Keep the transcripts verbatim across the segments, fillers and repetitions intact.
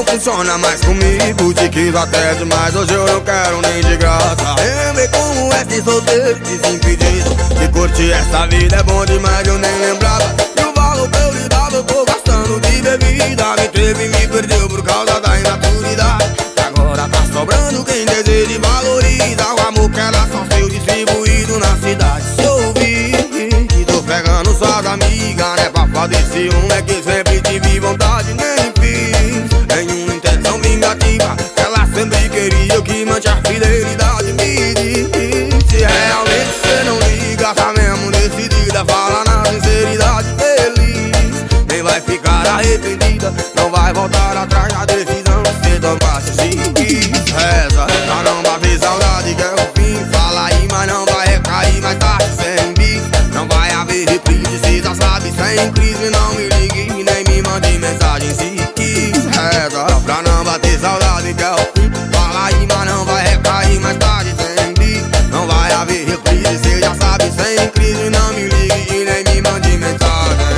funciona mais comigo. Te quis até demais, hoje eu não quero nem de graça. Lembrei como é ser solteiro, desimpedido. Que curtir essa vida é bom demais, eu nem lembrava. E o valor que eu lhe dava eu tô gastando de bebida. Me teve e me perdeu por causa da imaturidade. E agora tá sobrando quem deseja e valoriza o amor que era só seu distribuído na cidade. Se ouvir que tô pegando suas amigas, né, pra fazer ciúme, é que sempre tive vontade, nem fiz nenhuma intenção vingativa. Ela sempre queria que mantive a fidelidade. Me diz se realmente cê não liga, tá mesmo decidida, fala na sinceridade. Feliz, nem vai ficar arrependida, não vai voltar atrás da decisão que cê tomasse. Se quis, reza pra não bater saudade, que é o fim. Fala aí, mas não vai recair mais tarde. Sem bis, não vai haver reprise, cê já sabe. Sem crise, não me ligue nem me mande mensagem. Se quis, reza pra não bater saudade, que é o fim. Fala aí, mas não vai recair mais tarde. Sem bis, não vai haver reprise, cê já sabe. Sem crise, não me ligue e nem me mande mensagem.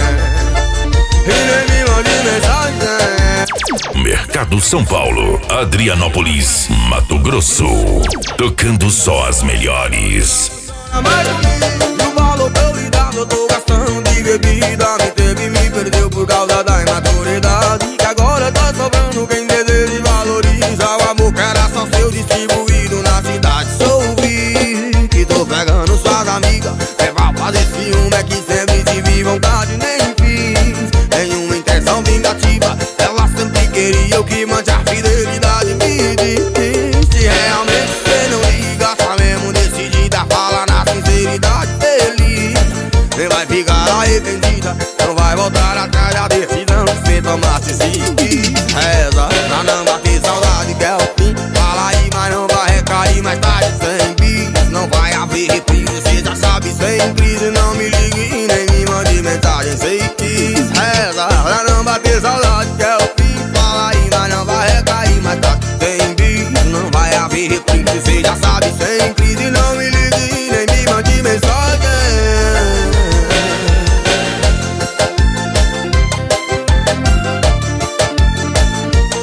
E nem me mande mensagem. Mercado São Paulo, Adrianópolis, Mato Grosso. Tocando só as melhores. Mais comigo, e o valor que eu lhe dava eu tô gastando de bebida. Me teve e me perdeu por causa da imaturidade. Que agora tá sobrando quem deseja e valoriza o amor que era só seu distribuído na cidade. Se ouvir que tô pegando suas amigas, é pra fazer ciúme, é que sempre tive vontade, nem fiz nenhuma intenção vingativa. Ela sempre queria o que mantive a fidelidade. Me diz se realmente cê não liga, tá mesmo decidida, fala na sinceridade. Feliz, nem vai ficar arrependida, não vai voltar atrás da decisão que cê tomasse. Se quis, reza pra não bater saudade, que é o fim. Fala aí, mas não vai recair mais tarde. Sem bis, não vai haver reprise, cê já sabe. Sem crise, não me ligue e nem me mande mensagem. Se quis, reza pra não bater saudade, que é o fim. Fala aí, mas não vai recair mais tarde. Sem bis, não vai haver reprise, cê já sabe. Sem crise, não me ligue e nem me mande mensagem.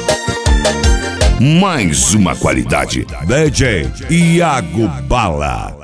Mais uma qualidade. D J Iago Bala.